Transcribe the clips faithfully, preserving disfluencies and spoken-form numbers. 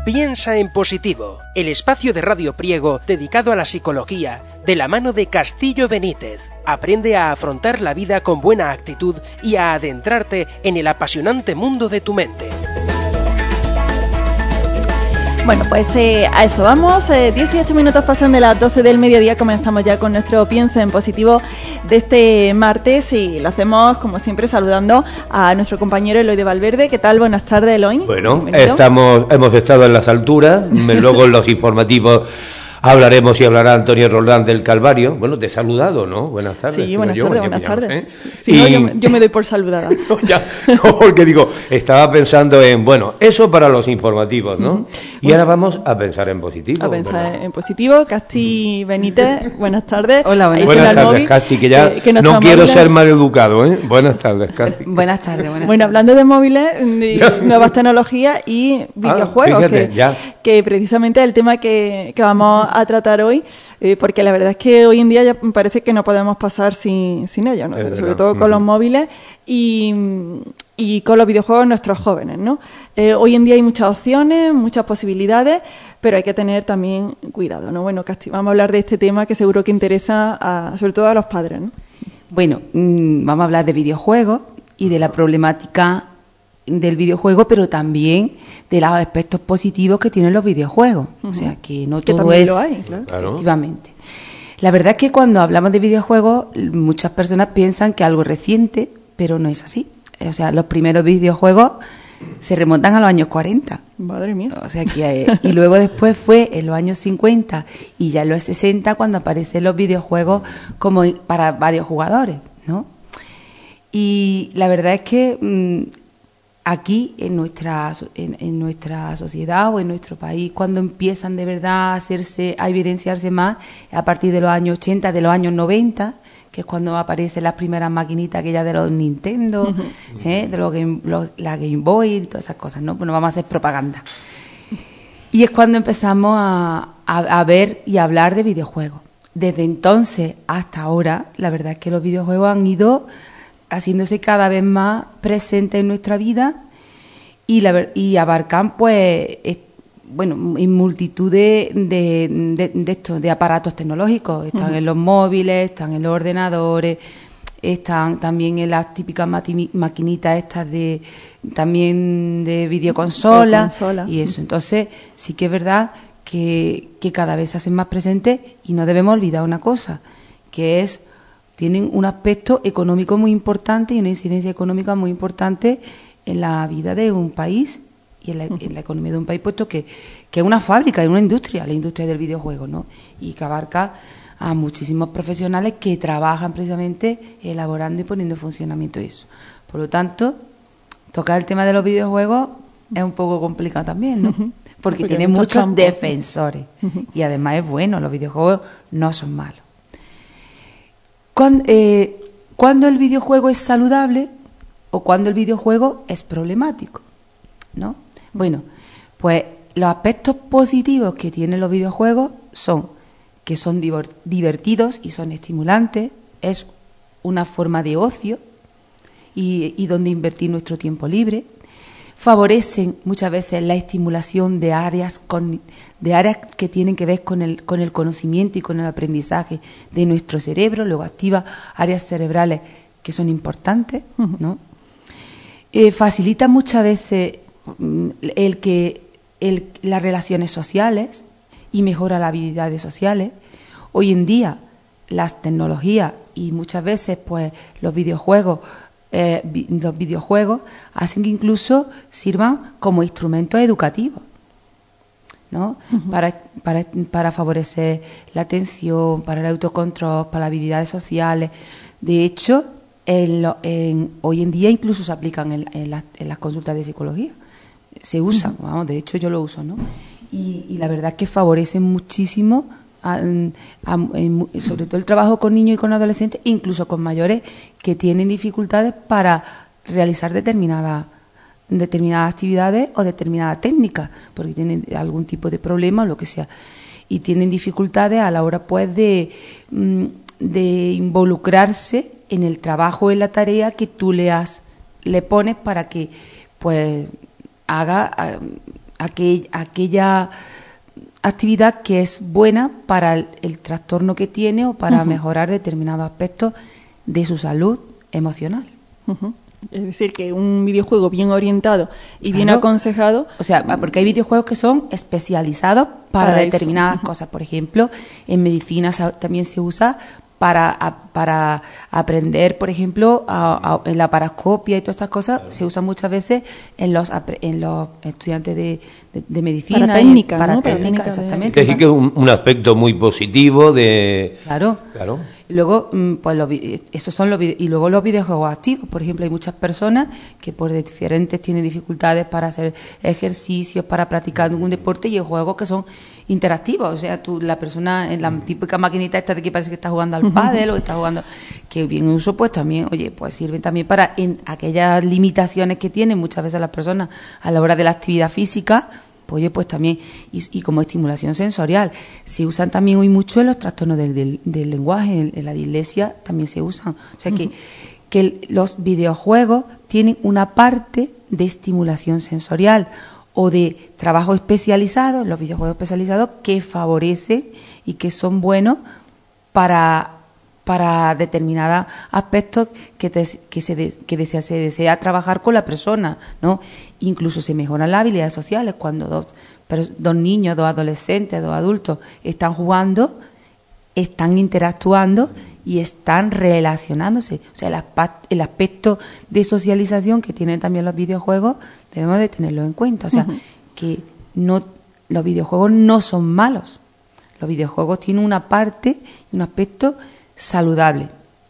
Piensa en positivo, el espacio de Radio Priego dedicado a la psicología, de la mano de Castillo Benítez. Aprende a afrontar la vida con buena actitud y a adentrarte en el apasionante mundo de tu mente. Bueno, pues eh, a eso vamos. Eh, dieciocho minutos pasan de las doce del mediodía. Comenzamos ya con nuestro Piensa en Positivo de este martes y lo hacemos, como siempre, saludando a nuestro compañero Eloy de Valverde. ¿Qué tal? Buenas tardes, Eloy. Bueno, estamos, hemos estado en las alturas, luego en los informativos hablaremos y hablará Antonio Roldán del Calvario. Bueno, te he saludado, ¿no? Buenas tardes. Sí, buenas yo, tardes, yo buenas tardes. ¿eh? Si y... no, yo me, yo me doy por saludada. no, ya, no, porque digo, estaba pensando en, bueno, eso para los informativos, ¿no? Uh-huh. Y bueno, ahora vamos a pensar en positivo. A pensar ¿verdad? en positivo. Casti Benítez, buenas tardes. Hola, buenas, buenas tardes, móvil, Casti, que ya que, que no quiero ser mal educado, ¿eh? Buenas tardes, Casti. Buenas tardes, buenas Bueno, tardes. hablando de móviles, de nuevas tecnologías y videojuegos, ah, fíjate, que, ya. que precisamente es el tema que, que vamos a tratar hoy, eh, porque la verdad es que hoy en día ya parece que no podemos pasar sin, sin ellos, ¿no? Sobre todo con uh-huh. los móviles y, y con los videojuegos nuestros jóvenes, ¿no? Eh, hoy en día hay muchas opciones, muchas posibilidades, pero hay que tener también cuidado, ¿no? Bueno, Casti, vamos a hablar de este tema que seguro que interesa a, sobre todo a los padres, ¿no? Bueno, mmm, vamos a hablar de videojuegos y de la problemática del videojuego, pero también de los aspectos positivos que tienen los videojuegos. Uh-huh. O sea, que no que todo es... lo hay, claro. Efectivamente. La verdad es que cuando hablamos de videojuegos, muchas personas piensan que algo reciente, pero no es así. O sea, los primeros videojuegos se remontan a los años cuarenta. Madre mía. O sea, que... Eh, y luego después fue en los años cincuenta y ya en los sesenta cuando aparecen los videojuegos como para varios jugadores, ¿no? Y la verdad es que... Mmm, aquí en nuestra en, en nuestra sociedad o en nuestro país, cuando empiezan de verdad a hacerse a evidenciarse más a partir de los años ochenta, de los años noventa, que es cuando aparecen las primeras maquinitas aquellas de los Nintendo, uh-huh. ¿eh? de los Game, los, la Game Boy y todas esas cosas, ¿no? Pues no vamos a hacer propaganda. Y es cuando empezamos a, a, a ver y a hablar de videojuegos. Desde entonces hasta ahora, la verdad es que los videojuegos han ido haciéndose cada vez más presentes en nuestra vida y, la, y abarcan, pues, es, bueno, en multitud de, de, de, de, estos, de aparatos tecnológicos. Están uh-huh. en los móviles, están en los ordenadores, están también en las típicas mati- maquinitas estas de también de videoconsolas y eso. Entonces, sí que es verdad que, que cada vez se hacen más presentes y no debemos olvidar una cosa, que es tienen un aspecto económico muy importante y una incidencia económica muy importante en la vida de un país y en la, en la economía de un país, puesto que, que es una fábrica, es una industria, la industria del videojuego, ¿no? Y que abarca a muchísimos profesionales que trabajan precisamente elaborando y poniendo en funcionamiento eso. Por lo tanto, tocar el tema de los videojuegos es un poco complicado también, ¿no? Porque, Porque tiene muchos campos. defensores y además es bueno, los videojuegos no son malos. Cuando, eh, cuando el videojuego es saludable o cuando el videojuego es problemático, ¿no? Bueno, pues los aspectos positivos que tienen los videojuegos son que son divertidos y son estimulantes, es una forma de ocio y, y donde invertir nuestro tiempo libre. Favorecen muchas veces la estimulación de áreas con, de áreas que tienen que ver con el, con el conocimiento y con el aprendizaje de nuestro cerebro, luego activa áreas cerebrales que son importantes, ¿no? Eh, facilita muchas veces el que el, las relaciones sociales y mejora las habilidades sociales. Hoy en día las tecnologías y muchas veces pues los videojuegos Eh, vi, los videojuegos hacen que incluso sirvan como instrumentos educativos, ¿no? Uh-huh. Para, para, para favorecer la atención, para el autocontrol, para las habilidades sociales. De hecho, en lo, en, hoy en día incluso se aplican en, en, las, en las consultas de psicología. Se usan, uh-huh. vamos, de hecho yo lo uso, ¿no? Y, y la verdad es que favorecen muchísimo A, a, en, sobre todo el trabajo con niños y con adolescentes, incluso con mayores que tienen dificultades para realizar determinadas determinadas actividades o determinadas técnicas, porque tienen algún tipo de problema o lo que sea, y tienen dificultades a la hora pues de, de involucrarse en el trabajo, en la tarea que tú le has le pones para que pues haga aquel, aquella actividad que es buena para el, el trastorno que tiene o para uh-huh. mejorar determinados aspectos de su salud emocional. Uh-huh. Es decir, que un videojuego bien orientado y claro. bien aconsejado... O sea, porque hay videojuegos que son especializados para, para determinadas eso. cosas. Por ejemplo, en medicina también se usa para, para aprender, por ejemplo, a, a, en la parascopia y todas estas cosas, claro. se usan muchas veces en los en los estudiantes de, de, de medicina. Para técnica, para ¿no? técnica, para exactamente. Es decir, que es un, un aspecto muy positivo de... Claro. Claro. Luego, pues los, esos son los y luego los videojuegos activos. Por ejemplo, hay muchas personas que por diferentes tienen dificultades para hacer ejercicios, para practicar algún deporte, y hay juegos que son interactivos. O sea, tú, la persona en la típica maquinita esta de que parece que está jugando al pádel o está jugando, que bien uso, pues también, oye, pues sirven también para en aquellas limitaciones que tienen muchas veces las personas a la hora de la actividad física. Oye, pues también, y, y como estimulación sensorial, se usan también hoy mucho en los trastornos del, del, del lenguaje, en, en la dislexia también se usan. O sea que, uh-huh. que el, los videojuegos tienen una parte de estimulación sensorial o de trabajo especializado, los videojuegos especializados que favorecen y que son buenos para, para determinados aspectos que, te, que, se, de, que desea, se desea trabajar con la persona, ¿no? Incluso se mejoran las habilidades sociales cuando dos, dos niños, dos adolescentes, dos adultos están jugando, están interactuando y están relacionándose. O sea, el, el aspecto de socialización que tienen también los videojuegos debemos de tenerlo en cuenta. O sea, uh-huh. que no, los videojuegos no son malos. Los videojuegos tienen una parte, un aspecto saludable.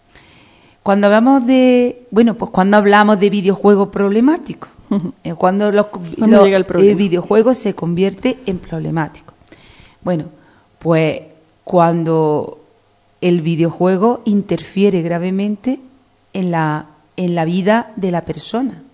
Cuando hablamos de, bueno, pues cuando hablamos de videojuegos problemáticos, uh-huh. cuando los, los el, el videojuego se convierte en problemático. Bueno, pues cuando el videojuego interfiere gravemente en la, en la vida de la persona.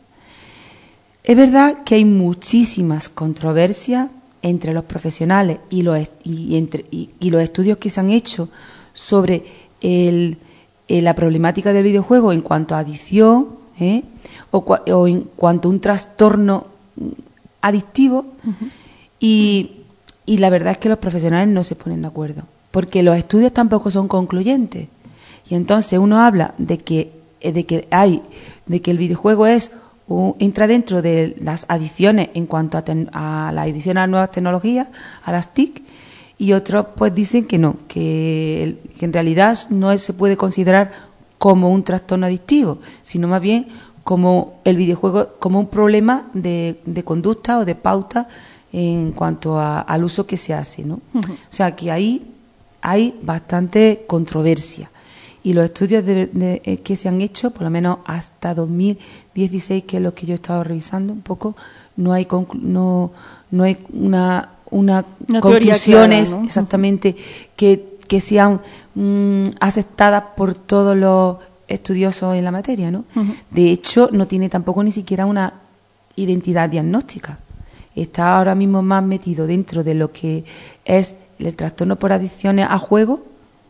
Es verdad que hay muchísimas controversias entre los profesionales y los, y, entre, y, y los estudios que se han hecho sobre el, el, la problemática del videojuego en cuanto a adicción, ¿eh? o, o en cuanto a un trastorno adictivo, uh-huh. y, y la verdad es que los profesionales no se ponen de acuerdo, porque los estudios tampoco son concluyentes. Y entonces uno habla de que, de que hay, de que el videojuego es un, entra dentro de las adicciones en cuanto a, ten, a la adicción a las nuevas tecnologías, a las T I C, y otros pues dicen que no, que, que en realidad no es, se puede considerar como un trastorno adictivo, sino más bien como el videojuego, como un problema de, de conducta o de pauta en cuanto a, al uso que se hace, ¿no? Uh-huh. O sea que ahí hay bastante controversia. Y los estudios de, de, de, que se han hecho, por lo menos hasta dos mil dieciséis, que es lo que yo he estado revisando un poco, no hay conclu- no no hay una una, una conclusiones clara, ¿no? exactamente que, que sean mmm, aceptadas por todos los estudiosos en la materia, ¿no? Uh-huh. De hecho, no tiene tampoco ni siquiera una identidad diagnóstica. Está ahora mismo más metido dentro de lo que es el trastorno por adicciones a juego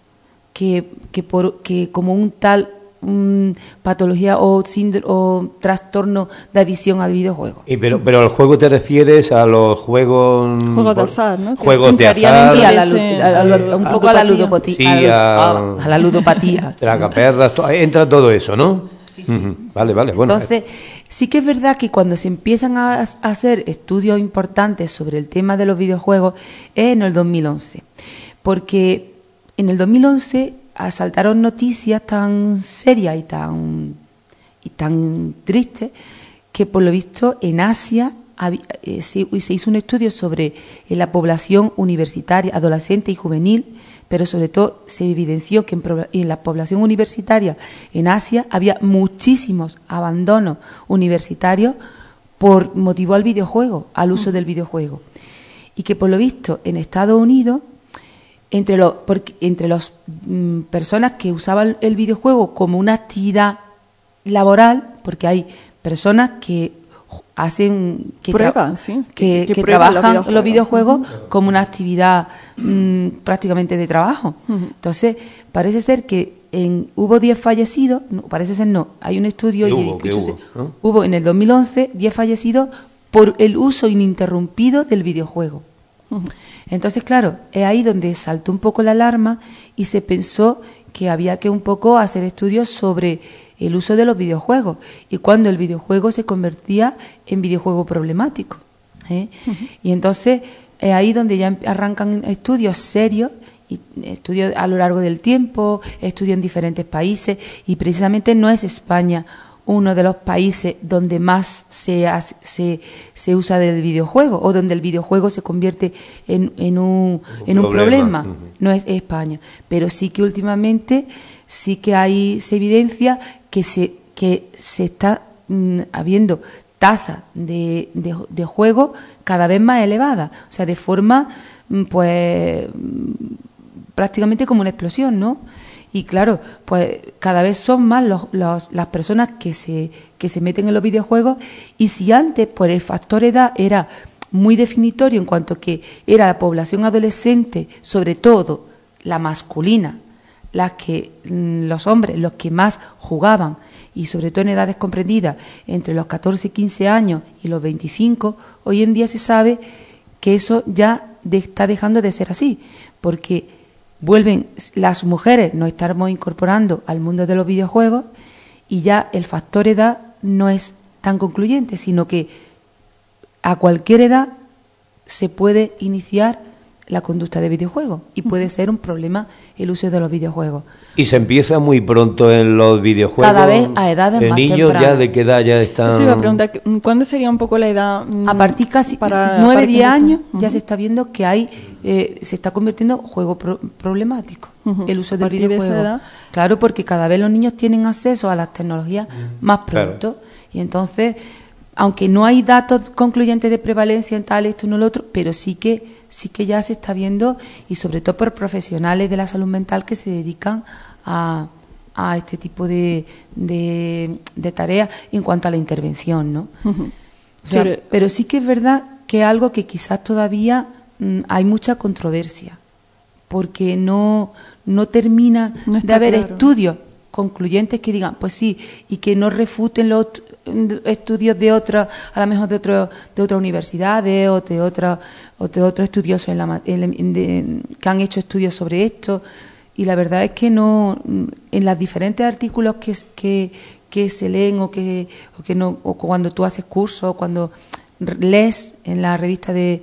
que, que, por, que como un tal um, patología o, síndrome, o trastorno de adicción al videojuego. Y pero, pero al juego te refieres a los juegos... Juegos de azar, ¿no? Juegos de azar. Sí, a la, a la, un poco a la ludopatía. Sí, a, a, a la ludopatía. Tragaperras, to, entra todo eso, ¿no? Sí, sí. Uh-huh. Vale, vale, bueno. Entonces, sí que es verdad que cuando se empiezan a, a hacer estudios importantes sobre el tema de los videojuegos es en el dos mil once. Porque en el dos mil once saltaron noticias tan serias y tan, y tan tristes que por lo visto en Asia había, eh, se, se hizo un estudio sobre eh, la población universitaria, adolescente y juvenil, pero sobre todo se evidenció que en, en la población universitaria en Asia había muchísimos abandonos universitarios por motivo al videojuego, al uso del videojuego. Y que por lo visto en Estados Unidos, entre los porque, entre las mm, personas que usaban el videojuego como una actividad laboral, porque hay personas que hacen que, Prueba, tra- sí. que, que, que trabajan los videojuegos, los videojuegos uh-huh. como una actividad mmm, prácticamente de trabajo. Uh-huh. Entonces, parece ser que en, hubo diez fallecidos, no, parece ser no, hay un estudio, y hubo, y, hubo, ¿no? hubo en el dos mil once diez fallecidos por el uso ininterrumpido del videojuego. Uh-huh. Entonces, claro, es ahí donde saltó un poco la alarma y se pensó que había que un poco hacer estudios sobre el uso de los videojuegos y cuando el videojuego se convertía en videojuego problemático. ¿eh? Uh-huh. Y entonces es ahí donde ya arrancan estudios serios, y estudios a lo largo del tiempo, estudios en diferentes países, y precisamente no es España uno de los países donde más se, se, se usa del videojuego o donde el videojuego se convierte en, en, un, un, en un problema. problema. Uh-huh. No es España, pero sí que últimamente sí que hay se evidencia que se que se está mm, habiendo tasa de, de, de juego cada vez más elevada, o sea, de forma pues prácticamente como una explosión, ¿no? Y claro, pues cada vez son más los, los, las personas que se, que se meten en los videojuegos, y si antes por el factor edad era muy definitorio en cuanto que era la población adolescente, sobre todo la masculina, las que los hombres, los que más jugaban, y sobre todo en edades comprendidas entre los catorce y quince años y los veinticinco, hoy en día se sabe que eso ya de, está dejando de ser así, porque vuelven las mujeres, nos estamos incorporando al mundo de los videojuegos y ya el factor edad no es tan concluyente, sino que a cualquier edad se puede iniciar la conducta de videojuegos y puede ser un problema el uso de los videojuegos. Y se empieza muy pronto en los videojuegos. Cada vez a edades más tempranas. ¿Niños ya de qué edad ya están? Eso iba a preguntar, ¿cuándo sería un poco la edad? A partir casi para nueve, diez años uh-huh. ya se está viendo que hay eh, se está convirtiendo en juego pro- problemático uh-huh. el uso del videojuego. De claro, porque cada vez los niños tienen acceso a las tecnologías uh-huh. más pronto claro. y entonces, aunque no hay datos concluyentes de prevalencia en tal, esto, no lo otro, pero sí que sí que ya se está viendo, y sobre todo por profesionales de la salud mental que se dedican a, a este tipo de, de, de tareas en cuanto a la intervención, ¿no? Uh-huh. O sea, sí, pero sí que es verdad que es algo que quizás todavía mm, hay mucha controversia, porque no, no termina no de haber claro. estudios concluyentes que digan, pues sí, y que no refuten los estudios de otras, a lo mejor de otro, de otras universidades o de otros o de otros estudiosos en la, en, de, que han hecho estudios sobre esto, y la verdad es que no, en los diferentes artículos que, que, que se leen o que o que no o cuando tú haces cursos o cuando lees en la revista de,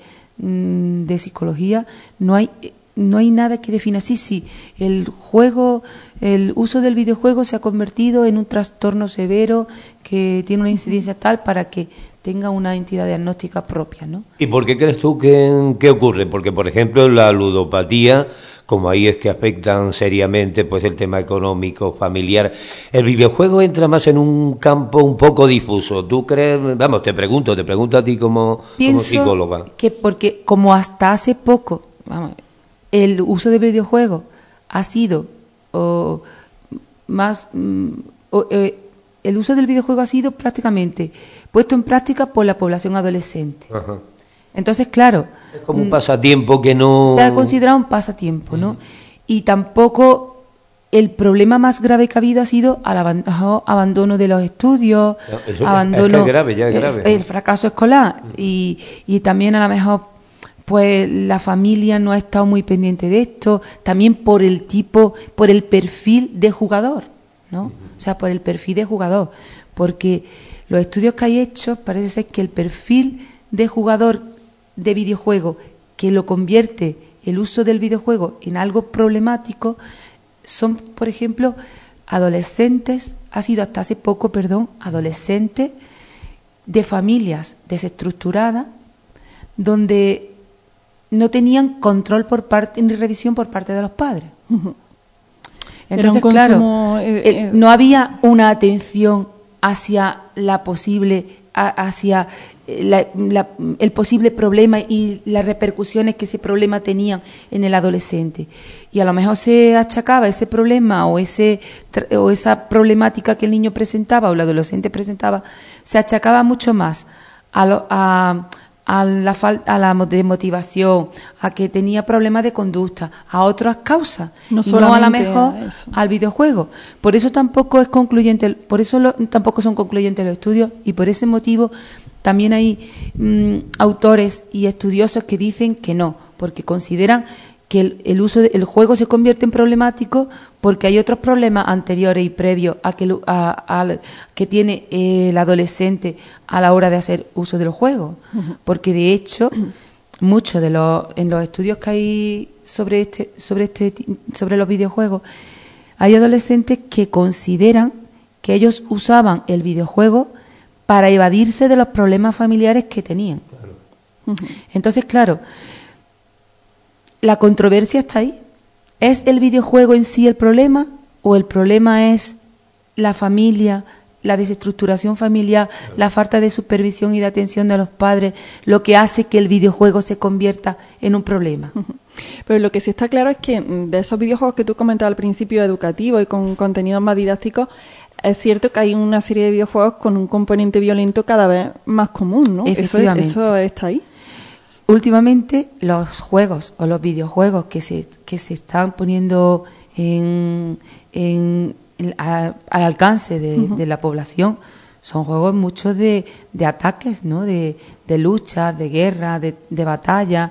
de psicología, no hay no hay nada que defina sí, sí, el juego, el uso del videojuego se ha convertido en un trastorno severo que tiene una incidencia tal para que tenga una entidad diagnóstica propia, ¿no? ¿Y por qué crees tú que, que ocurre? Porque, por ejemplo, la ludopatía, como ahí es que afectan seriamente pues el tema económico, familiar, el videojuego entra más en un campo un poco difuso. ¿Tú crees? Vamos, te pregunto, te pregunto a ti como, Pienso como psicóloga. Que porque como hasta hace poco, vamos, el uso de videojuegos ha sido o, más o, eh, el uso del videojuego ha sido prácticamente puesto en práctica por la población adolescente. Ajá. Entonces, claro, es como un pasatiempo que no se ha considerado un pasatiempo, ¿no? Uh-huh. Y tampoco el problema más grave que ha habido ha sido el abandono, abandono de los estudios, no, eso abandono, es que es grave, ya es grave. El, el fracaso escolar uh-huh. y, y también a lo mejor pues la familia no ha estado muy pendiente de esto, también por el tipo, por el perfil de jugador, ¿no? O sea, por el perfil de jugador, porque los estudios que hay hechos parece ser que el perfil de jugador de videojuego que lo convierte el uso del videojuego en algo problemático son, por ejemplo, adolescentes, ha sido hasta hace poco, perdón, adolescentes de familias desestructuradas donde no tenían control por parte ni revisión por parte de los padres. Uh-huh. Entonces, consumo, claro, eh, eh, no había una atención hacia la posible, a, hacia la, la, el posible problema y las repercusiones que ese problema tenía en el adolescente. Y a lo mejor se achacaba ese problema o ese o esa problemática que el niño presentaba o el adolescente presentaba, se achacaba mucho más a lo, a a la falta, a la desmotivación, a que tenía problemas de conducta, a otras causas, no, y no a la mejor a al videojuego. Por eso tampoco es concluyente, por eso lo, tampoco son concluyentes los estudios, y por ese motivo también hay mmm, autores y estudiosos que dicen que no, porque consideran que el, el uso del juego se convierte en problemático porque hay otros problemas anteriores y previos a que, a, a, que tiene el adolescente a la hora de hacer uso del juego. Uh-huh. Porque de hecho, muchos de los en los estudios que hay sobre este sobre este sobre los videojuegos, hay adolescentes que consideran que ellos usaban el videojuego para evadirse de los problemas familiares que tenían. Claro. Uh-huh. Entonces, claro, la controversia está ahí. ¿Es el videojuego en sí el problema o el problema es la familia, la desestructuración familiar, la falta de supervisión y de atención de los padres, lo que hace que el videojuego se convierta en un problema? Pero lo que sí está claro es que de esos videojuegos que tú comentabas al principio, educativos y con contenidos más didácticos, es cierto que hay una serie de videojuegos con un componente violento cada vez más común, ¿no? Eso, eso está ahí. Últimamente los juegos o los videojuegos que se que se están poniendo en, en, en a, al alcance de, uh-huh. de la población son juegos muchos de, de ataques, ¿no? De, de lucha, de guerra, de, de batalla,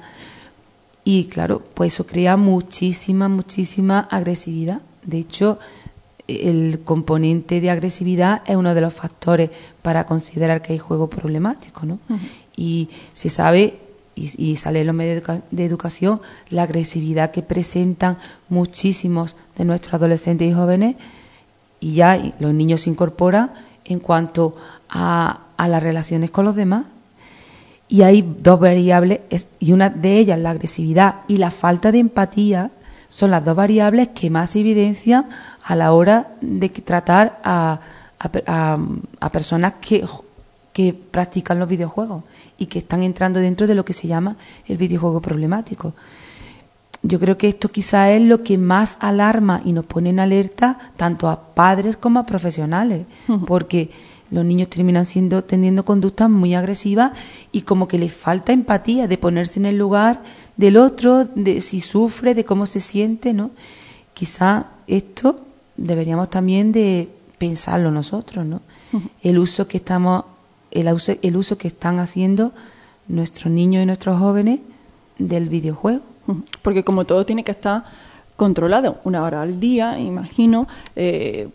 y claro, pues eso crea muchísima, muchísima agresividad. De hecho, el componente de agresividad es uno de los factores para considerar que hay juego problemático, ¿no? Uh-huh. Y se sabe Y, y sale en los medios de, educa- de educación la agresividad que presentan muchísimos de nuestros adolescentes y jóvenes, y ya y los niños se incorporan en cuanto a, a las relaciones con los demás. Y hay dos variables, es, y una de ellas, la agresividad y la falta de empatía, son las dos variables que más se evidencian a la hora de tratar a, a, a, a personas que, que practican los videojuegos y que están entrando dentro de lo que se llama el videojuego problemático. Yo creo que esto quizá es lo que más alarma y nos pone en alerta tanto a padres como a profesionales, uh-huh. porque los niños terminan siendo teniendo conductas muy agresivas y como que les falta empatía de ponerse en el lugar del otro, de si sufre, de cómo se siente, ¿no? Quizá esto deberíamos también de pensarlo nosotros, ¿no? Uh-huh. El uso que estamos El uso, el uso que están haciendo nuestros niños y nuestros jóvenes del videojuego. Porque como todo tiene que estar controlado, una hora al día, imagino, eh,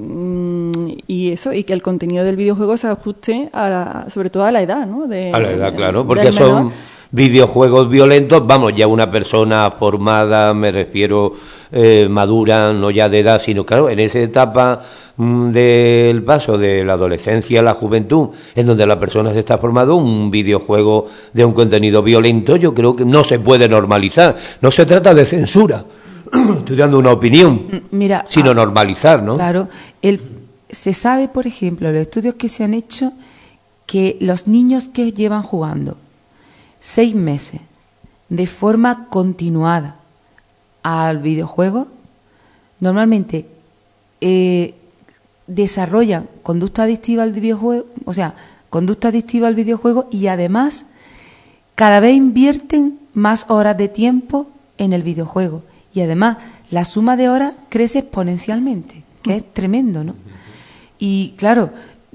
y eso, y que el contenido del videojuego se ajuste a la, sobre todo a la edad, ¿no? De, a la edad, claro, porque son videojuegos violentos, vamos, ya una persona formada, me refiero, eh, madura, no ya de edad, sino claro, en esa etapa mmm, del paso de la adolescencia a la juventud, en donde la persona se está formando, un videojuego de un contenido violento, yo creo que no se puede normalizar, no se trata de censura, estoy dando una opinión, Mira, sino ah, normalizar, ¿no? Claro, el, se sabe, por ejemplo, los estudios que se han hecho, que los niños que llevan jugando seis meses de forma continuada al videojuego, normalmente eh, desarrollan conducta adictiva al videojuego, o sea, conducta adictiva al videojuego, y además cada vez invierten más horas de tiempo en el videojuego, y además la suma de horas crece exponencialmente, que es tremendo, ¿no? Y claro,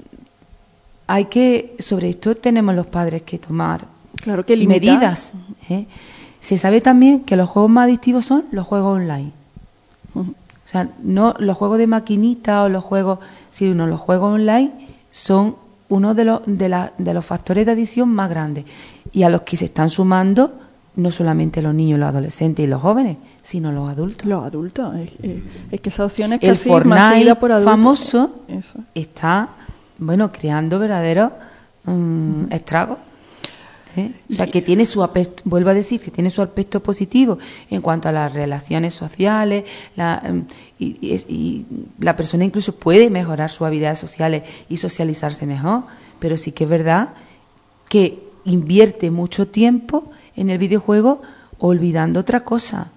hay que, sobre esto tenemos los padres que tomar Claro que medidas. ¿eh? Se sabe también que los juegos más adictivos son los juegos online. Uh-huh. O sea, no los juegos de maquinita o los juegos, sino los juegos online son uno de los de, la, de los factores de adicción más grandes, y a los que se están sumando no solamente los niños, los adolescentes y los jóvenes, sino los adultos. Los adultos, es, es, es que esa opción es el casi Fortnite por adultos. famoso Eso. está, bueno, creando verdaderos um, estragos. ¿Eh? O sea, que tiene su aspecto, vuelvo a decir, que tiene su aspecto positivo en cuanto a las relaciones sociales, la, y, y, y la persona incluso puede mejorar sus habilidades sociales y socializarse mejor, pero sí que es verdad que invierte mucho tiempo en el videojuego olvidando otra cosa.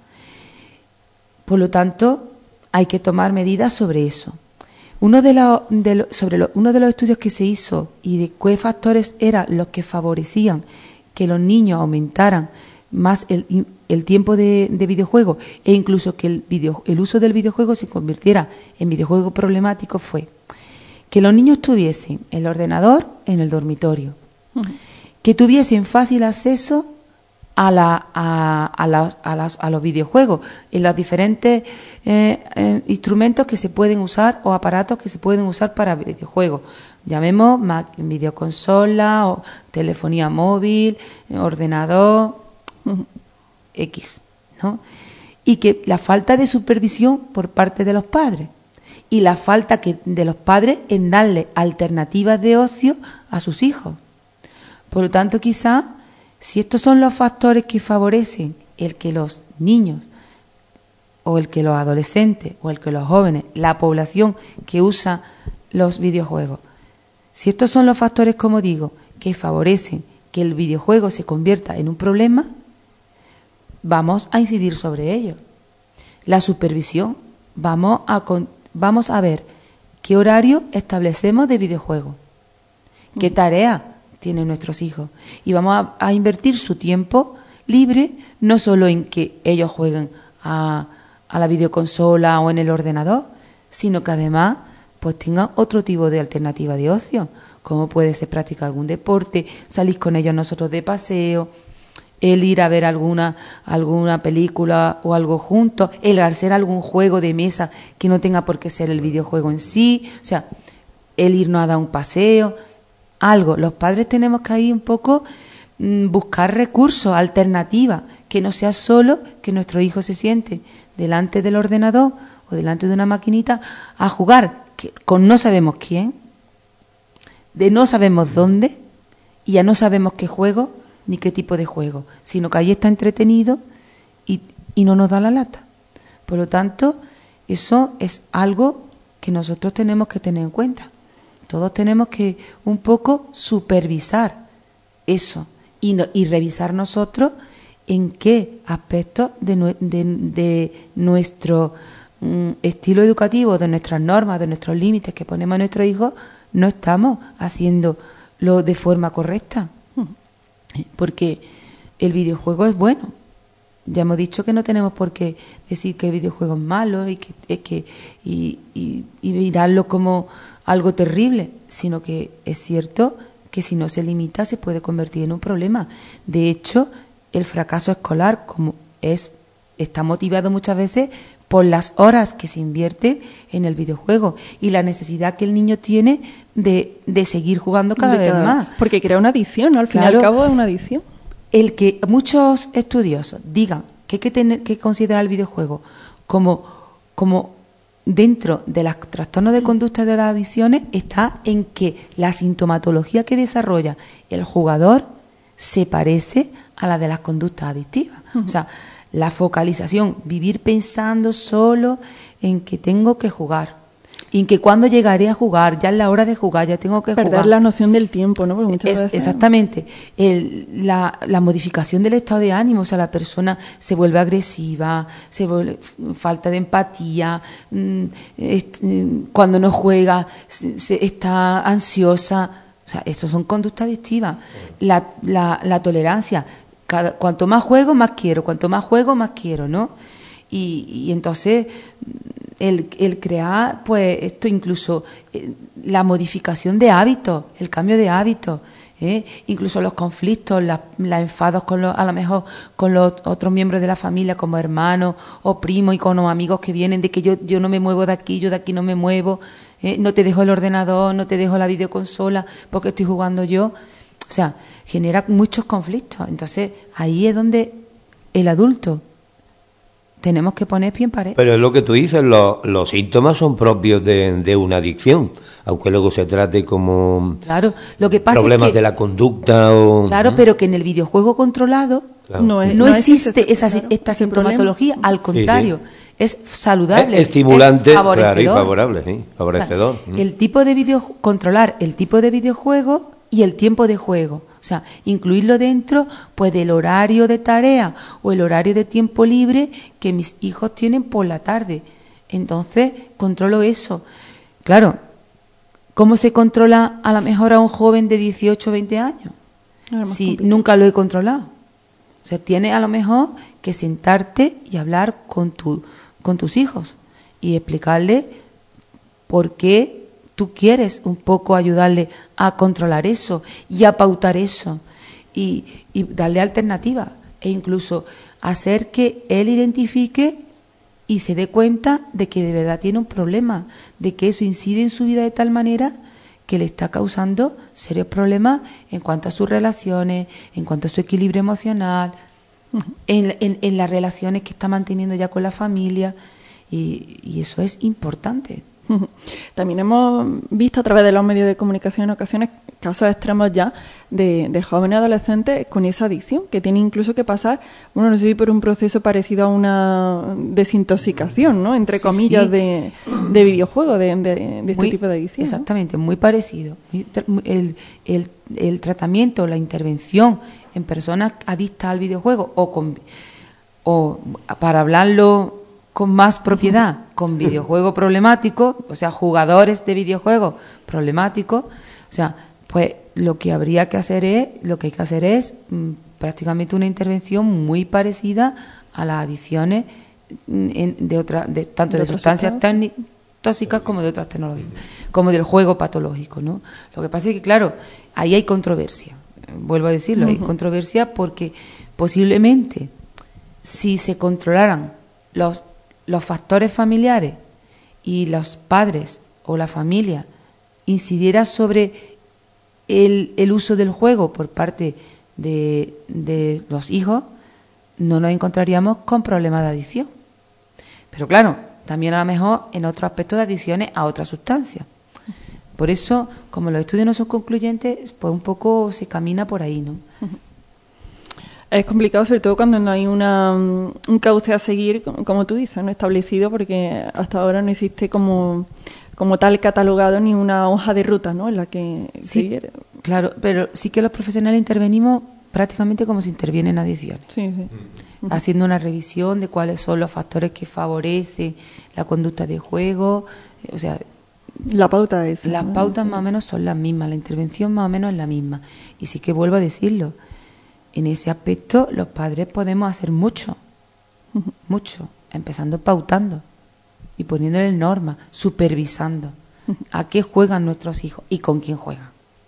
Por lo tanto, hay que tomar medidas sobre eso. Uno de los, de lo, sobre lo, uno de los estudios que se hizo y de qué factores eran los que favorecían que los niños aumentaran más el, el tiempo de, de videojuego e incluso que el, video, el uso del videojuego se convirtiera en videojuego problemático fue que los niños tuviesen el ordenador en el dormitorio. Uh-huh. Que tuviesen fácil acceso a, la, a, a, la, a, las, a los videojuegos, en los diferentes eh, eh, instrumentos que se pueden usar o aparatos que se pueden usar para videojuegos. Llamemos videoconsola, o telefonía móvil, ordenador, uh-huh. X, ¿no? Y que la falta de supervisión por parte de los padres y la falta que, de los padres en darle alternativas de ocio a sus hijos. Por lo tanto, quizás, si estos son los factores que favorecen el que los niños o el que los adolescentes o el que los jóvenes, la población que usa los videojuegos, si estos son los factores, como digo, que favorecen que el videojuego se convierta en un problema, vamos a incidir sobre ello. La supervisión, vamos a, con, vamos a ver qué horario establecemos de videojuego, qué tarea tienen nuestros hijos, y vamos a, a invertir su tiempo libre no solo en que ellos jueguen a, a la videoconsola o en el ordenador, sino que además pues tengan otro tipo de alternativa de ocio, como puede ser practicar algún deporte, salir con ellos nosotros de paseo, el ir a ver alguna alguna película o algo juntos, el hacer algún juego de mesa que no tenga por qué ser el videojuego en sí, o sea, el irnos a dar un paseo, algo. Los padres tenemos que ahí un poco mmm, buscar recursos, alternativas, que no sea solo que nuestro hijo se siente delante del ordenador o delante de una maquinita a jugar que, con no sabemos quién, de no sabemos dónde, y ya no sabemos qué juego ni qué tipo de juego, sino que ahí está entretenido y, y no nos da la lata. Por lo tanto, eso es algo que nosotros tenemos que tener en cuenta. Todos tenemos que un poco supervisar eso y, no, y revisar nosotros en qué aspectos de, de, de nuestro mm, estilo educativo, de nuestras normas, de nuestros límites que ponemos a nuestros hijos, no estamos haciéndolo de forma correcta. Porque el videojuego es bueno. Ya hemos dicho que no tenemos por qué decir que el videojuego es malo y, que, es que, y, y, y mirarlo como algo terrible, sino que es cierto que si no se limita se puede convertir en un problema. De hecho, el fracaso escolar como es está motivado muchas veces por las horas que se invierte en el videojuego y la necesidad que el niño tiene de, de seguir jugando cada, cada vez más. Porque crea una adicción, ¿no? Al fin claro, y al cabo es una adicción. El que muchos estudiosos digan que hay que, tener, que considerar el videojuego como, como dentro de los trastornos de conducta de las adicciones está en que la sintomatología que desarrolla el jugador se parece a la de las conductas adictivas. Uh-huh. O sea, la focalización, vivir pensando solo en que tengo que jugar, y en que cuando llegaré a jugar, ya es la hora de jugar, ya tengo que Perder jugar. Perder la noción del tiempo, ¿no? Porque muchas es, veces... Exactamente. El, la, la modificación del estado de ánimo, o sea, la persona se vuelve agresiva, se vuelve falta de empatía, mmm, est, cuando no juega se, se está ansiosa. O sea, eso son conductas adictivas. La, la, la tolerancia. Cada, cuanto más juego, más quiero. Cuanto más juego, más quiero, ¿no? Y, y entonces, el, el crear, pues, esto incluso, eh, la modificación de hábitos, el cambio de hábitos, ¿eh? Incluso los conflictos, los la enfados con los, a lo mejor con los otros miembros de la familia, como hermanos o primos y con los amigos que vienen, de que yo, yo no me muevo de aquí, yo de aquí no me muevo, ¿eh? No te dejo el ordenador, no te dejo la videoconsola porque estoy jugando yo. O sea, genera muchos conflictos. Entonces, ahí es donde el adulto tenemos que poner pie en pared. Pero es lo que tú dices, los, los síntomas son propios de, de una adicción, aunque luego se trate como claro, lo que pasa problemas es que, de la conducta o... Claro, ¿no? Pero que en el videojuego controlado claro. no, es, no, no existe, existe esa, claro, esta sintomatología, problema. Al contrario, sí, sí. Es saludable, es estimulante, es favorecedor. Claro, y favorable, sí, favorecedor. O sea, el tipo de video, controlar el tipo de videojuego y el tiempo de juego. O sea, incluirlo dentro pues del horario de tarea o el horario de tiempo libre que mis hijos tienen por la tarde. Entonces, controlo eso. Claro, ¿cómo se controla a lo mejor a un joven de dieciocho o veinte años? Si complicado. Nunca lo he controlado. O sea, tienes a lo mejor que sentarte y hablar con, tu, con tus hijos y explicarles por qué tú quieres un poco ayudarle a controlar eso y a pautar eso y, y darle alternativas e incluso hacer que él identifique y se dé cuenta de que de verdad tiene un problema, de que eso incide en su vida de tal manera que le está causando serios problemas en cuanto a sus relaciones, en cuanto a su equilibrio emocional, en, en, en las relaciones que está manteniendo ya con la familia, y, y eso es importante. También hemos visto a través de los medios de comunicación en ocasiones casos extremos ya de, de jóvenes adolescentes con esa adicción, que tienen incluso que pasar, bueno, no sé si por un proceso parecido a una desintoxicación, ¿no? Entre sí, comillas, sí. de, de videojuegos, de, de, de este muy, tipo de adicción. Exactamente, ¿no? Muy parecido. El, el, el tratamiento, la intervención en personas adictas al videojuego o, con, o para hablarlo con más propiedad, con videojuegos problemáticos, o sea, jugadores de videojuegos problemáticos, o sea, pues lo que habría que hacer es, lo que hay que hacer es mmm, prácticamente una intervención muy parecida a las adicciones en, de otra, de, tanto de, de sustancias tóxicas como de otras tecnologías, como del juego patológico, ¿no? Lo que pasa es que, claro, ahí hay controversia, vuelvo a decirlo, uh-huh. hay controversia porque posiblemente si se controlaran los los factores familiares y los padres o la familia incidiera sobre el, el uso del juego por parte de, de los hijos, no nos encontraríamos con problemas de adicción. Pero claro, también a lo mejor en otros aspectos de adicciones a otras sustancias. Por eso, como los estudios no son concluyentes, pues un poco se camina por ahí, ¿no? Es complicado, sobre todo cuando no hay una, un cauce a seguir, como tú dices, no establecido, porque hasta ahora no existe como, como tal catalogado ni una hoja de ruta, ¿no? En la que sí, seguir. Claro, pero sí que los profesionales intervenimos prácticamente como se interviene en adicciones. Sí, sí. Haciendo una revisión de cuáles son los factores que favorecen la conducta de juego, o sea, la pauta es. Las ¿no? pautas sí. más o menos son las mismas, la intervención más o menos es la misma. Y sí que vuelvo a decirlo. En ese aspecto los padres podemos hacer mucho, uh-huh. mucho, empezando pautando y poniéndole normas, supervisando uh-huh. a qué juegan nuestros hijos y con quién juegan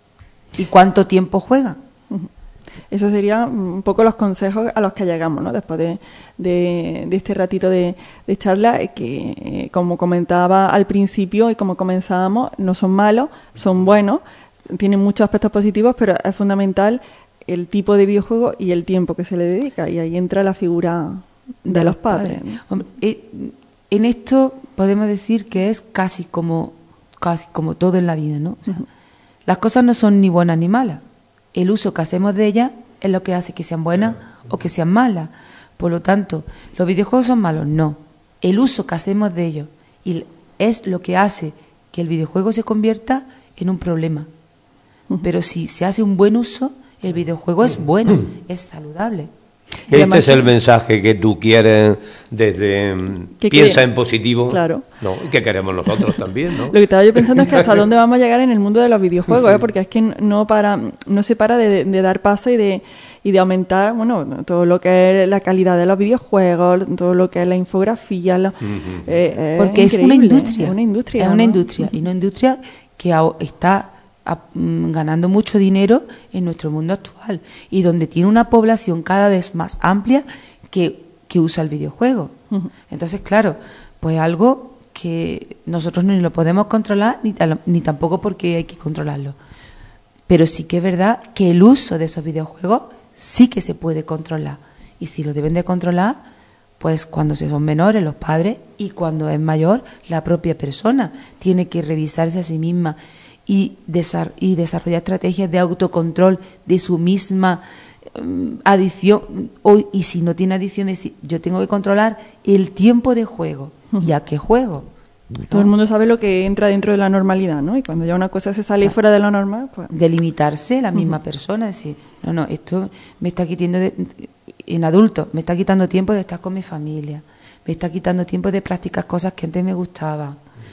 y cuánto tiempo juegan. Uh-huh. Eso sería un poco los consejos a los que llegamos, ¿no? Después de, de, de este ratito de, de charla, que eh, como comentaba al principio y como comenzábamos, no son malos, son buenos, tienen muchos aspectos positivos, pero es fundamental el tipo de videojuego y el tiempo que se le dedica, y ahí entra la figura de, de los padres. padres. Hombre, eh, en esto podemos decir que es casi como casi como todo en la vida, ¿no? O sea, uh-huh. las cosas no son ni buenas ni malas. El uso que hacemos de ellas es lo que hace que sean buenas o que sean malas. Por lo tanto, ¿los videojuegos son malos? No. El uso que hacemos de ellos y es lo que hace que el videojuego se convierta en un problema. Uh-huh. Pero si se hace un buen uso, el videojuego es bueno, es saludable. Este es el mensaje que tú quieres desde Piensa en Positivo, claro. ¿no? Y que queremos nosotros también, ¿no? Lo que estaba yo pensando es que hasta dónde vamos a llegar en el mundo de los videojuegos, sí. ¿eh? Porque es que no para, no se para de, de dar paso y de y de aumentar, bueno, todo lo que es la calidad de los videojuegos, todo lo que es la infografía, lo, uh-huh. eh, porque es una industria, es una industria, es ¿no? una industria y una industria que está A, mm, ganando mucho dinero en nuestro mundo actual y donde tiene una población cada vez más amplia que, que usa el videojuego. Uh-huh. Entonces, claro, pues algo que nosotros ni lo podemos controlar ni, ni tampoco porque hay que controlarlo. Pero sí que es verdad que el uso de esos videojuegos sí que se puede controlar. Y si lo deben de controlar, pues cuando se son menores los padres y cuando es mayor la propia persona tiene que revisarse a sí misma y, desar- y desarrollar estrategias de autocontrol de su misma um, adicción, o, y si no tiene adicción, decir, yo tengo que controlar el tiempo de juego y a qué juego. ¿No? Todo el mundo sabe lo que entra dentro de la normalidad, ¿no? Y cuando ya una cosa se sale claro. fuera de lo normal, pues... delimitarse la misma uh-huh. persona, decir, no, no, esto me está quitando, de, en adultos, me está quitando tiempo de estar con mi familia, me está quitando tiempo de practicar cosas que antes me gustaban.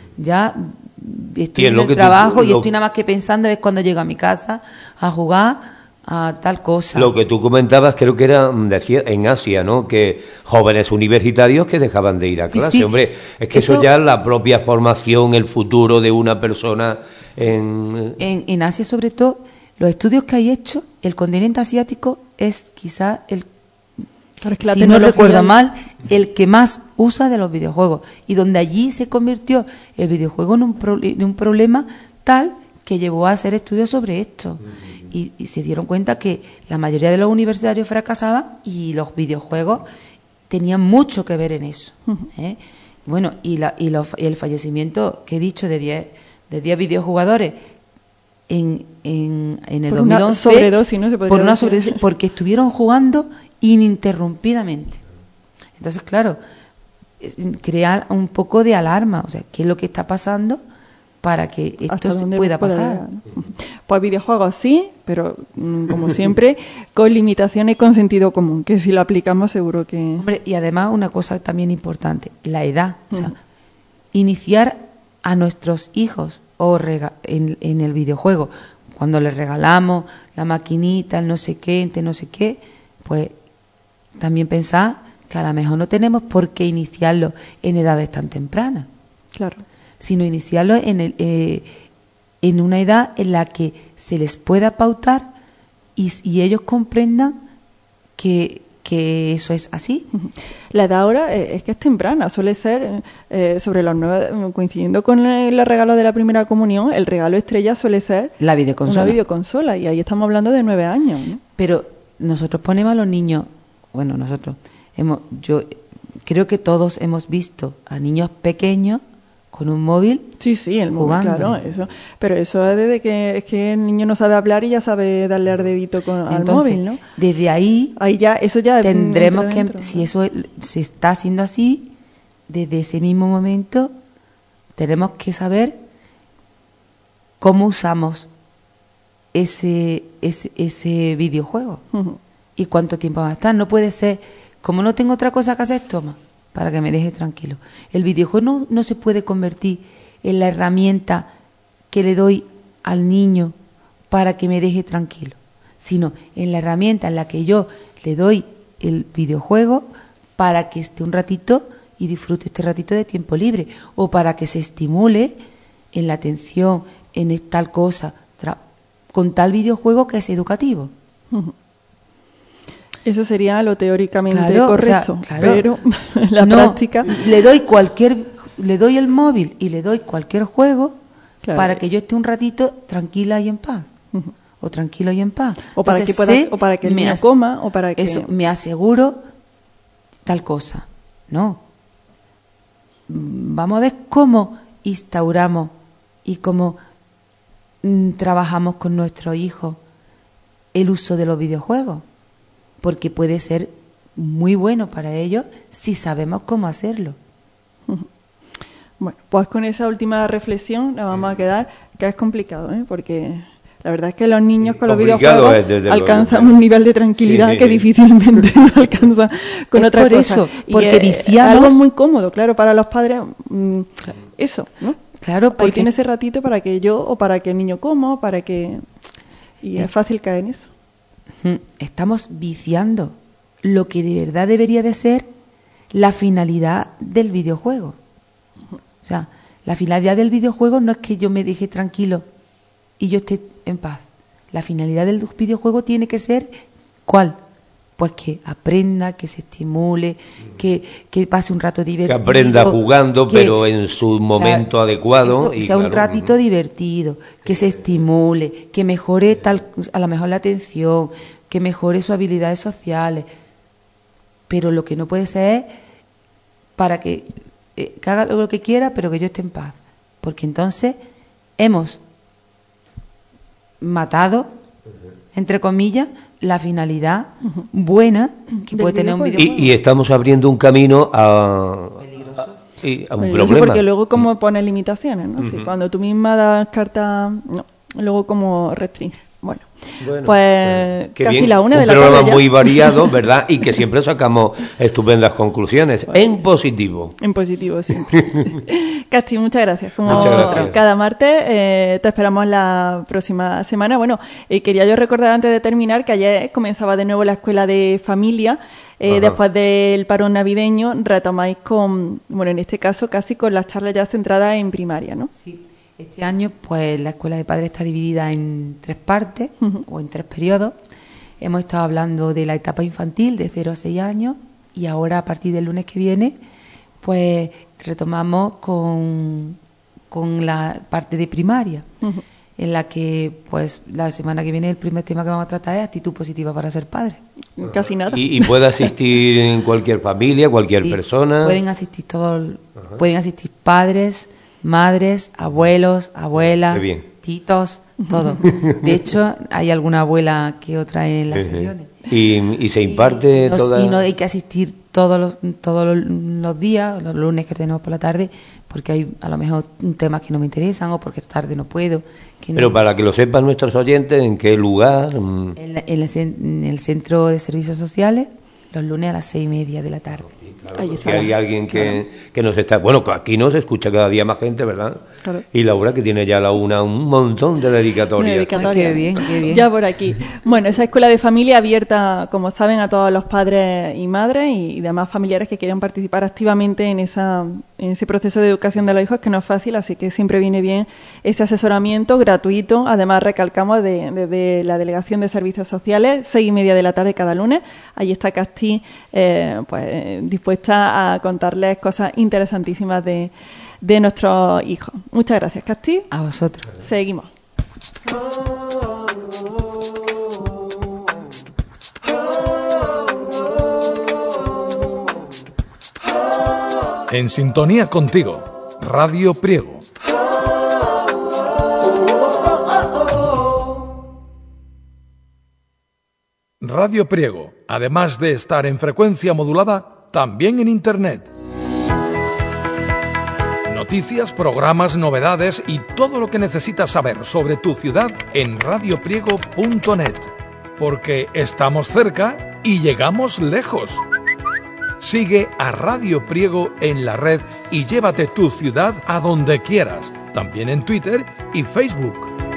Ya estoy en el trabajo tú, lo... y estoy nada más que pensando es cuando llego a mi casa a jugar a tal cosa. Lo que tú comentabas creo que era decía, en Asia, ¿no? Que jóvenes universitarios que dejaban de ir a sí, clase. Sí. Hombre, es que eso, eso ya es la propia formación, el futuro de una persona en... en... En Asia, sobre todo, los estudios que hay hecho, el continente asiático es quizá el, es que la si no recuerdo mal, el que más usa de los videojuegos. Y donde allí se convirtió el videojuego en un, pro... en un problema tal que llevó a hacer estudios sobre esto. Y, y se dieron cuenta que la mayoría de los universitarios fracasaban y los videojuegos tenían mucho que ver en eso. ¿eh? Bueno, y, la, y, los, y el fallecimiento que he dicho de diez de diez videojugadores en, en, en el por dos mil once... Una sobredosis, ¿no? Se podría por una decir. sobredosis, porque estuvieron jugando ininterrumpidamente. Entonces, claro, crea un poco de alarma. O sea, ¿qué es lo que está pasando para que esto se pueda pasar? Llegar, ¿no? Pues videojuegos sí, pero como siempre, con limitaciones, con sentido común, que si lo aplicamos seguro que... Hombre, y además una cosa también importante, la edad. O sea, uh-huh. iniciar a nuestros hijos o rega- en, en el videojuego, cuando les regalamos la maquinita, el no sé qué, el no sé qué, pues también pensar que a lo mejor no tenemos por qué iniciarlo en edades tan tempranas. Claro. Sino iniciarlo en, el, eh, en una edad en la que se les pueda pautar y, y ellos comprendan que, que eso es así. La edad ahora eh, es que es temprana, suele ser eh, sobre los nueve, coincidiendo con el, el regalo de la primera comunión, el regalo estrella suele ser la videoconsola. Una videoconsola, y ahí estamos hablando de nueve años, ¿no? Pero nosotros ponemos a los niños, bueno, nosotros, hemos, yo creo que todos hemos visto a niños pequeños con un móvil. Sí, sí, el jugando. móvil, claro, eso. Pero eso es desde que es que el niño no sabe hablar y ya sabe darle al dedito con, Entonces, al móvil, ¿no? Desde ahí, ahí ya, eso ya tendremos que, dentro, si ¿no? eso se está haciendo así, desde ese mismo momento tenemos que saber cómo usamos ese ese, ese videojuego uh-huh. y cuánto tiempo va a estar. No puede ser, como no tengo otra cosa que hacer, toma, para que me deje tranquilo. El videojuego no, no se puede convertir en la herramienta que le doy al niño para que me deje tranquilo, sino en la herramienta en la que yo le doy el videojuego para que esté un ratito y disfrute este ratito de tiempo libre, o para que se estimule en la atención, en tal cosa, tra- con tal videojuego que es educativo. Uh-huh. Eso sería lo teóricamente claro, correcto, o sea, claro. pero en la no, práctica... Le doy cualquier, le doy el móvil y le doy cualquier juego claro. para que yo esté un ratito tranquila y en paz. Uh-huh. O tranquilo y en paz. O para Entonces, que pueda, o para que el niño as- coma, o para que... Eso, me aseguro tal cosa. No. Vamos a ver cómo instauramos y cómo mm, trabajamos con nuestros hijos el uso de los videojuegos. Porque puede ser muy bueno para ellos si sabemos cómo hacerlo. Bueno, pues con esa última reflexión la vamos a quedar, que es complicado, ¿eh? Porque la verdad es que los niños con los videojuegos es, alcanzan un nivel de tranquilidad sí, sí, que sí. difícilmente alcanzan con es otra por cosa. Eso, y porque es viciamos... algo muy cómodo, claro, para los padres, mmm, claro. eso, ¿no? Claro, porque... Ahí tiene ese ratito para que yo, o para que el niño coma, para que... Y es, es fácil caer en eso. Estamos viciando lo que de verdad debería de ser la finalidad del videojuego. O sea, la finalidad del videojuego no es que yo me deje tranquilo y yo esté en paz. La finalidad del videojuego tiene que ser ¿cuál? Pues que aprenda, que se estimule, que, que pase un rato divertido. Que aprenda jugando, que, pero en su momento claro, adecuado. Eso, y sea claro, un ratito uh-huh. divertido, que se estimule, que mejore tal, a lo mejor la atención, que mejore sus habilidades sociales. Pero lo que no puede ser es para que, eh, que haga lo que quiera, pero que yo esté en paz. Porque entonces hemos matado, entre comillas, la finalidad uh-huh. buena que puede tener un videojuego. Y, y estamos abriendo un camino a, peligroso. a, y a un peligroso problema. Porque luego como pone limitaciones, ¿no? Uh-huh. Sí, cuando tú misma das carta, no, luego como restringe. Bueno, bueno pues casi bien. La una un de la tarde. Un programa muy variado, ¿verdad? Y que siempre sacamos estupendas conclusiones, pues, en positivo. En positivo, siempre. Casti, muchas gracias. Como muchas gracias. Cada martes eh, te esperamos la próxima semana. Bueno, eh, quería yo recordar antes de terminar que ayer comenzaba de nuevo la Escuela de Familia. Eh, después del parón navideño retomáis con, bueno, en este caso casi con las charlas ya centradas en primaria, ¿no? Sí. Este año, pues, la Escuela de Padres está dividida en tres partes, uh-huh. o en tres periodos. Hemos estado hablando de la etapa infantil, de cero a seis años, y ahora, a partir del lunes que viene, pues, retomamos con, con la parte de primaria, uh-huh. en la que, pues, la semana que viene el primer tema que vamos a tratar es actitud positiva para ser padre. Casi nada. ¿Y, y puede asistir en cualquier familia, cualquier sí, persona? pueden asistir todos, uh-huh. pueden asistir padres, madres, abuelos, abuelas, titos, todo. De hecho, hay alguna abuela que otra en las uh-huh. sesiones. ¿Y, y se imparte y nos, toda...? Y no hay que asistir todos los, todos los días, los lunes que tenemos por la tarde, porque hay a lo mejor temas que no me interesan o porque tarde no puedo. Que Pero no... para que lo sepan nuestros oyentes, ¿en qué lugar? En, en, el, en el Centro de Servicios Sociales, los lunes a las seis y media de la tarde. Claro, ahí está. Si hay alguien que, claro. que nos está... Bueno, aquí nos escucha cada día más gente, ¿verdad? Claro. Y Laura, que tiene ya a la una un montón de dedicatorias. Dedicatoria. Qué bien, qué bien. Ya por aquí. Bueno, esa escuela de familia abierta, como saben, a todos los padres y madres y, y demás familiares que quieran participar activamente en, esa, en ese proceso de educación de los hijos, que no es fácil, así que siempre viene bien ese asesoramiento gratuito. Además, recalcamos desde de, de la Delegación de Servicios Sociales, seis y media de la tarde cada lunes. Ahí está Casti, eh, pues dispuesta a contarles cosas interesantísimas de, de nuestros hijos. Muchas gracias, Casti. A vosotros. Seguimos. En sintonía contigo, Radio Priego. Radio Priego, además de estar en frecuencia modulada, también en Internet. Noticias, programas, novedades y todo lo que necesitas saber sobre tu ciudad en radio priego punto net. Porque estamos cerca y llegamos lejos. Sigue a Radio Priego en la red y llévate tu ciudad a donde quieras. También en Twitter y Facebook.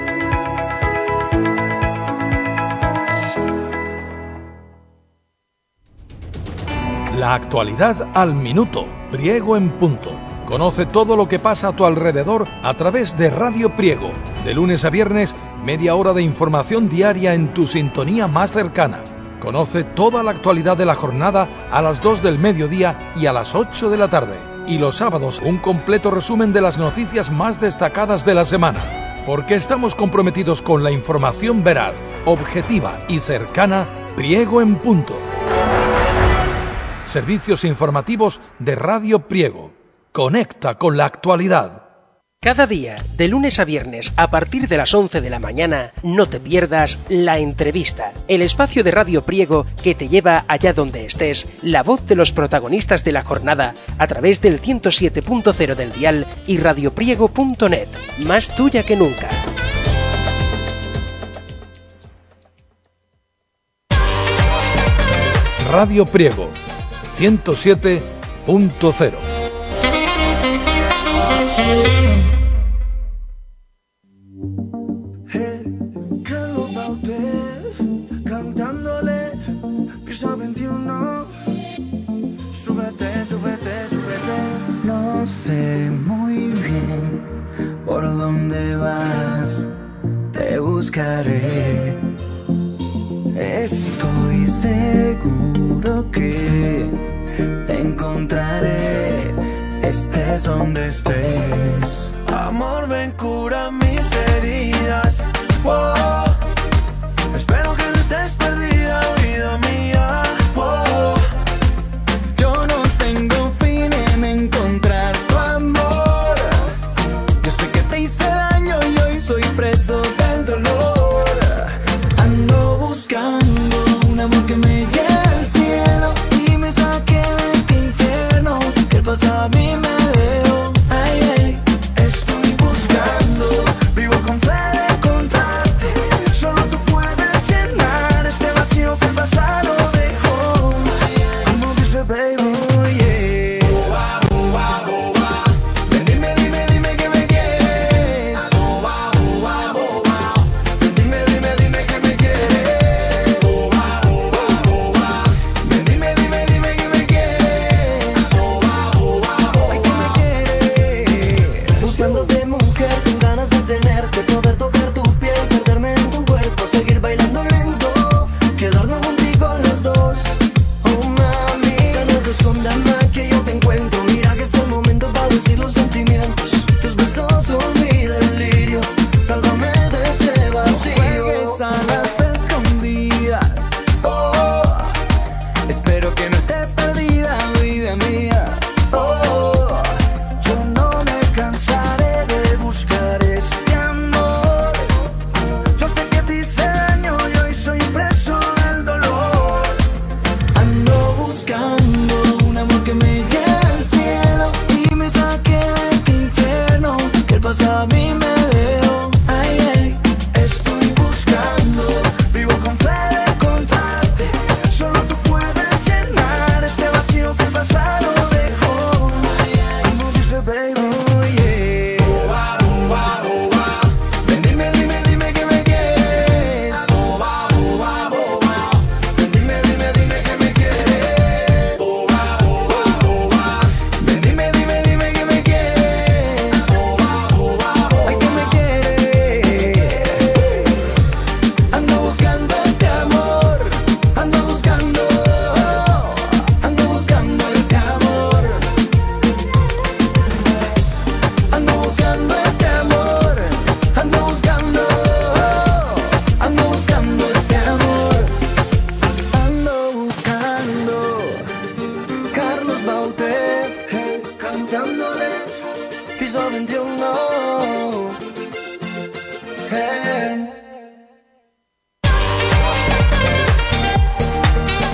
La actualidad al minuto, Priego en punto. Conoce todo lo que pasa a tu alrededor a través de Radio Priego. De lunes a viernes, media hora de información diaria en tu sintonía más cercana. Conoce toda la actualidad de la jornada a las dos del mediodía y a las ocho de la tarde. Y los sábados, un completo resumen de las noticias más destacadas de la semana. Porque estamos comprometidos con la información veraz, objetiva y cercana, Priego en punto. Servicios informativos de Radio Priego. Conecta con la actualidad. Cada día, de lunes a viernes, a partir de las once de la mañana, no te pierdas La Entrevista, el espacio de Radio Priego que te lleva allá donde estés, la voz de los protagonistas de la jornada, a través del ciento siete punto cero del dial y radio priego punto net, más tuya que nunca. Radio Priego ciento siete punto cero. Cantándole piso veintiuno. Súbete, súbete, súbete. No sé muy bien por dónde vas, te buscaré. Estoy seguro que te encontraré, estés donde estés. Amor, ven, cura mis heridas. Wow. Espero que no estés perdida, vida mía. Wow. Yo no tengo fin en encontrar tu amor. Yo sé que te hice daño y hoy soy preso del dolor. Ando buscando un amor que me lleve al cielo y me saque de este infierno que el pasado a mí me dejó. Ay, ay, estoy buscando, vivo con fe de encontrarte. Solo tú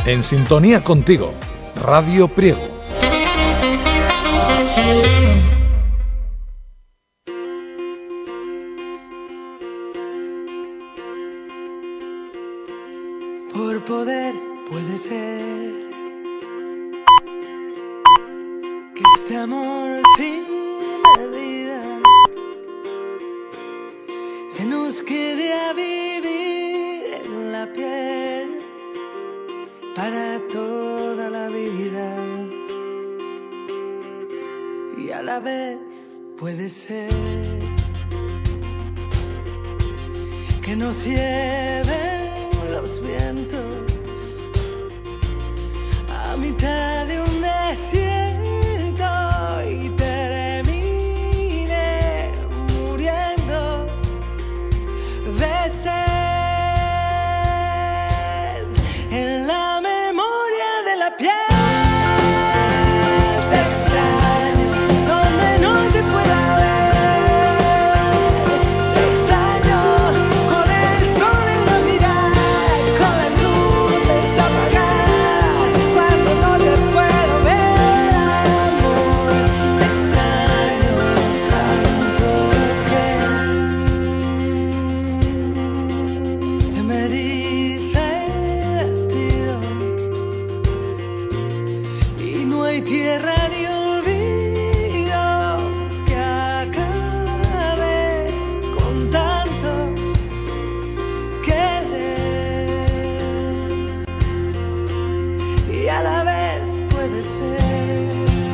En sintonía contigo, Radio Priego. Por poder puede ser que este amor sin medida se nos quede a vivir en la piel para toda la vida, y a la vez puede ser que nos lleven los vientos a mitad de un desierto y termine muriendo de sed en la memoria de la piel. Te extraño donde no te pueda ver. Te extraño con el sol en la mirada, con las luces apagadas, cuando no te puedo ver, amor. Te extraño tanto que se me eriza el latido y no hay tierra ni olvido que acabe con tanto querer, y a la vez puede ser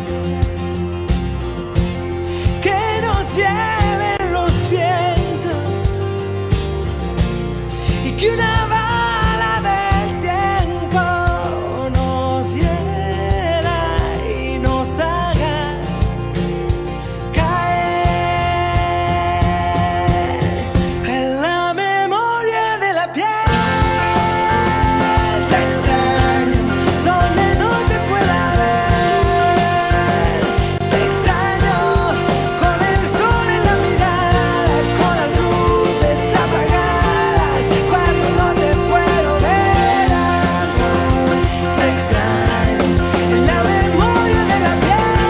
que nos lleven los vientos y que una bala del tiempo nos hiera y nos haga caer en la memoria de la piel. Te extraño donde no te pueda ver. Te extraño con el sol en la mirada, con las luces apagadas, cuando no te puedo ver, amor. Te extraño en la memoria de la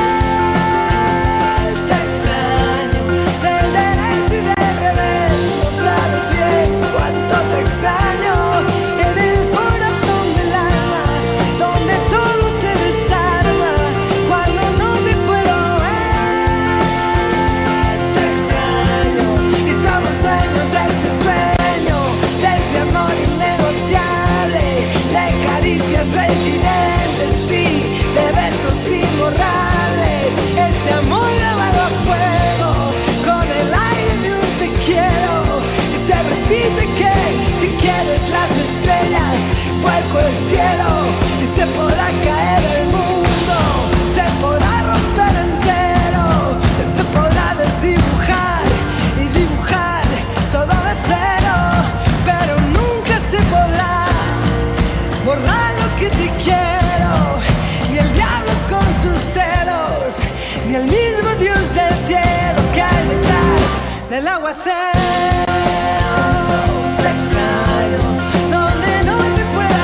piel. Te extraño del derecho y del revés. No sabes bien cuánto te extraño en el corazón del alma, donde todo se desarma cuando no te puedo ver. Te extraño y somos dueños de este sueño, de este amor innegociable, de caricias reincidentes, sí, de besos imborrables. Este amor grabado a fuego con el aire de un te quiero, y te repite que si quieres las estrellas, fuego el cielo, y se podrá caer el mundo, se podrá romper entero, se podrá desdibujar y dibujar todo de cero, pero nunca se podrá borrar lo que te quiero, ni el diablo con sus celos, ni el mismo Dios del cielo que hay detrás del aguacero. Te extraño donde no te pueda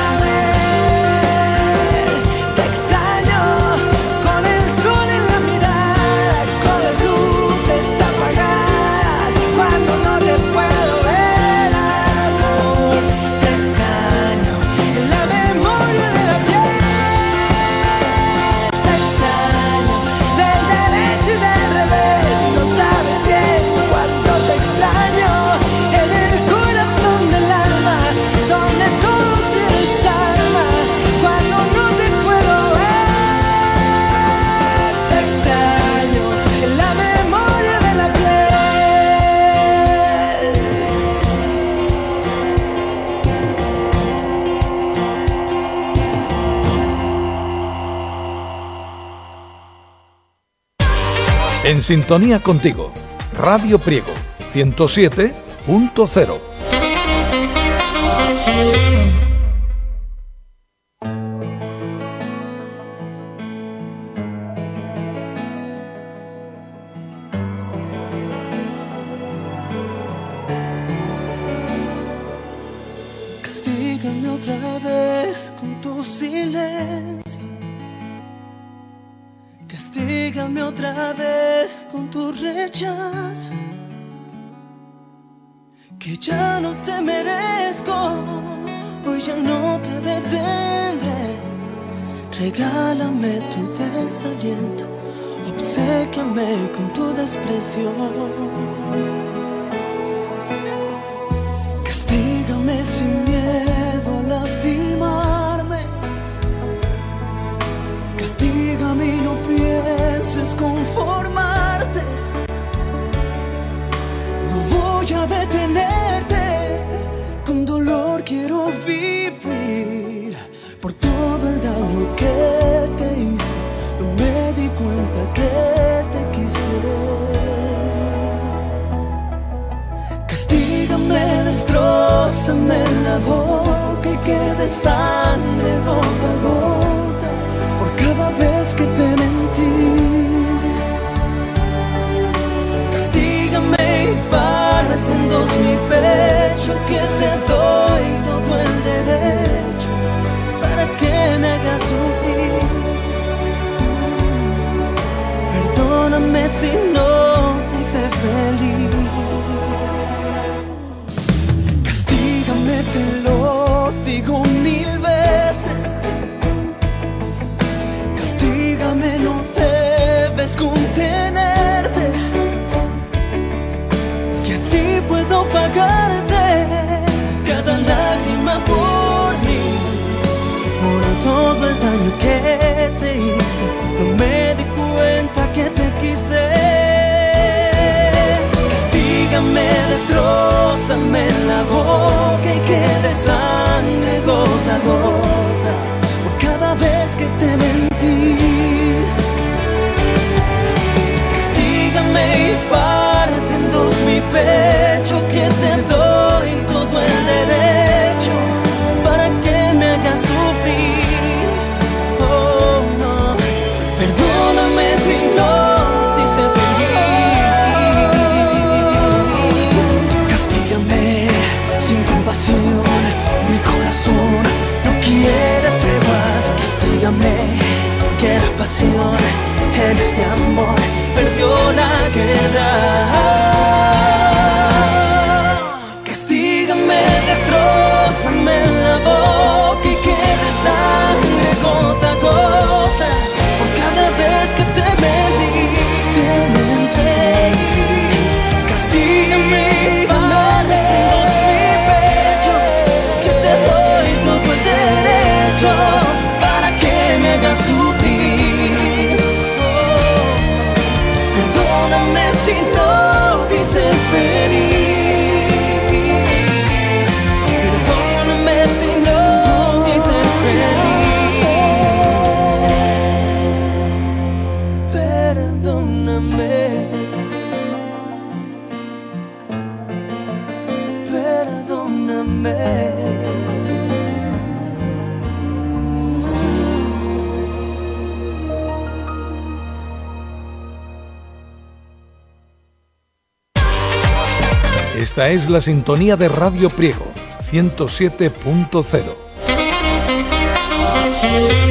ver. Te extraño con el sol en la mirada, con las luces apagadas, cuando no te puedo ver, amor. Te extraño en la memoria de la piel. Te extraño del derecho y del revés. No sabes bien cuánto te extraño en el corazón del alma, donde todo se desarma cuando no te puedo ver. Te extraño en la memoria de la piel. En sintonía contigo, Radio Priego, ciento siete punto cero. Castígame otra vez con tu silencio. Castígame otra vez con tu rechazo. Que ya no te merezco, hoy ya no te detendré. Regálame tu desaliento, obséquiame con tu desprecio. Castígame sin miedo a lastimarme. Castígame y no pienses conformarte. No voy a detenerte, con dolor quiero vivir. Por todo el daño que te hice, no me di cuenta que te quise. Castígame, destrózame la boca y quede sangre gota a gota por cada vez que te mentí. Castígame y parte en dos mi pecho, que te doy todo el derecho para que me hagas sufrir. Perdóname si no te hice feliz. Castígame, te lo digo mil veces. Castígame, no debes contenerte, que así puedo pagarte cada lágrima por mí. Por todo el daño que te hice, no me di cuenta que te quise. Castígame, destrózame la boca y quede sangre gota a gota por cada vez que te mentí. Castígame y parte en dos mi pecho, que te doy todo el derecho para que me hagas sufrir. Oh no, perdóname si no te hice feliz. Castígame sin compasión, mi corazón no quiere treguas. Castígame, que la pasión en este amor perdió la guerra. Castígame, destrózame la boca y quede sangre gota a gota por cada vez que te mentí, te mentí. Castígame, vale mi pecho, que te doy todo el derecho para que me hagas sufrir. Oh, perdóname si no te hice feliz. Perdóname si no te hice feliz. Perdóname. Perdóname. Esta es la sintonía de Radio Priego, ciento siete punto cero.